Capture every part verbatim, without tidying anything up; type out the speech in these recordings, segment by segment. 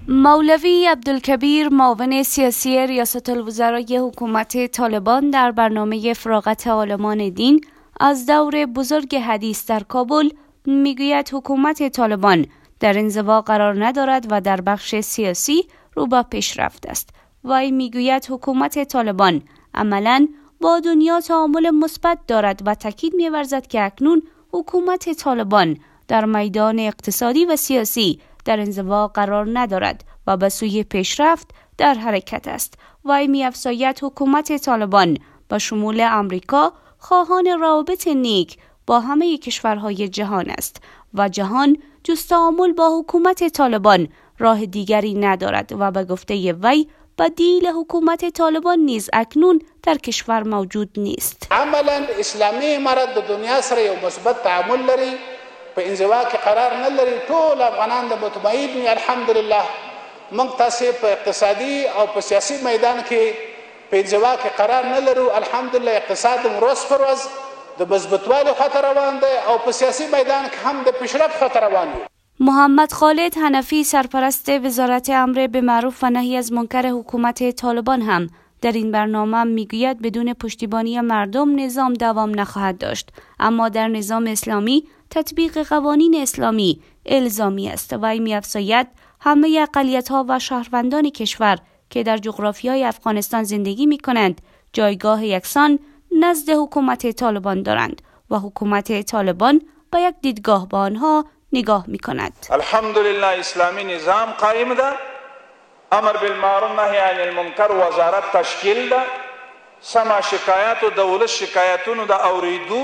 مولوی عبدالکبیر معاون سیاسی ریاست الوزرای حکومت طالبان در برنامه فراغت عالمان دین از دور بزرگ حدیث در کابل میگوید حکومت طالبان در انزوا قرار ندارد و در بخش سیاسی رو به پیشرفت است. وی میگوید حکومت طالبان عملاً با دنیا تعامل مثبت دارد و تاکید می‌ورزد که اکنون حکومت طالبان در میدان اقتصادی و سیاسی در انزوا قرار ندارد و به سوی پیشرفت در حرکت است. وی می‌افزاید حکومت طالبان با شمول امریکا خواهان روابط نیک با همه کشورهای جهان است و جهان جز تعامل با حکومت طالبان راه دیگری ندارد و به گفته وی بدیل حکومت طالبان نیز اکنون در کشور موجود نیست. عملا اسلامی امارت د دنیا سره یو مثبت تعامل لري، په انزوا کې قرار نه لري. ټول افغانان د مطمئن دي الحمدلله. موږ تاسو په اقتصادي او په سیاسي میدان کې په انزوا کې قرار نه لرو. الحمدلله اقتصاد ورځ پر ورځ د مثبتوالي خطر روان دی او په سیاسي میدان کې هم د پیشرفت خطر روان دی. محمد خالد حنفی سرپرست وزارت امر به معروف و نهی از منکر حکومت طالبان هم در این برنامه میگوید بدون پشتیبانی مردم نظام دوام نخواهد داشت، اما در نظام اسلامی تطبیق قوانین اسلامی الزامی است. وی می‌افزاید همه اقلیت‌ها و شهروندان کشور که در جغرافیای افغانستان زندگی می‌کنند جایگاه یکسان نزد حکومت طالبان دارند و حکومت طالبان با یک دیدگاه با آنها نگاه می‌کند. الحمدلله اسلامی نظام قائم ده، امر بالمعروف نهی عن المنکر وزارت تشکیل ده، سما شکایات و دولت شکایتونو ده اوریدو.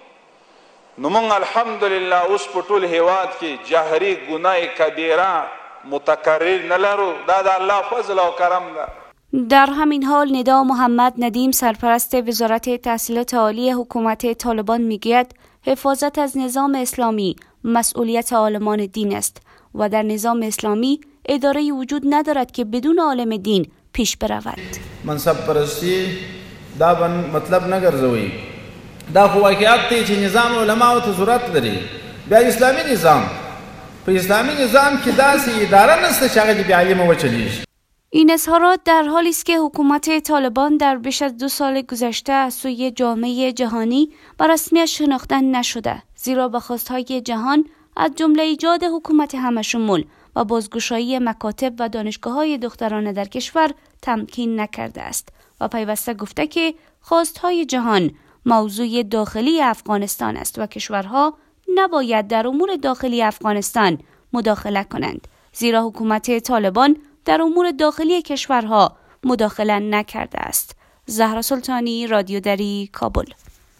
نو مونږ الحمدلله اوس په ټول هیواد کې جهري ګناه کبیره متکرر نه لرو. دا د الله فضل او کرم ده. در همین حال ندا محمد ندیم سرپرست وزارت تحصیلات عالی حکومت طالبان میگوید حفاظت از نظام اسلامی مسئولیت عالمان دین است و در نظام اسلامی اداره وجود ندارد که بدون عالم دین پیش برود. منصب پرستی دا بن مطلب نګرځوي. دا خو واقعیت دی چې نظام علماء ته ضرورت لري. بیا اسلامی نظام په اسلامی نظام کې داسې اداره نشته چې هغه بیا علم وچلیږي. این اظهارات در حالی است که حکومت طالبان در بیش از دو سال گذشته از سوی جامعه جهانی به رسمیت شناخته نشده، زیرا به خواستهای جهان از جمله ایجاد حکومت همشمول و بازگشایی مکاتب و دانشگاه‌های دخترانه در کشور تمکین نکرده است و پیوسته گفته که خواستهای جهان موضوع داخلی افغانستان است و کشورها نباید در امور داخلی افغانستان مداخله کنند، زیرا حکومت طالبان در امور داخلی کشورها مداخله نکرده است. زهرا سلطانی، رادیو دری، کابل.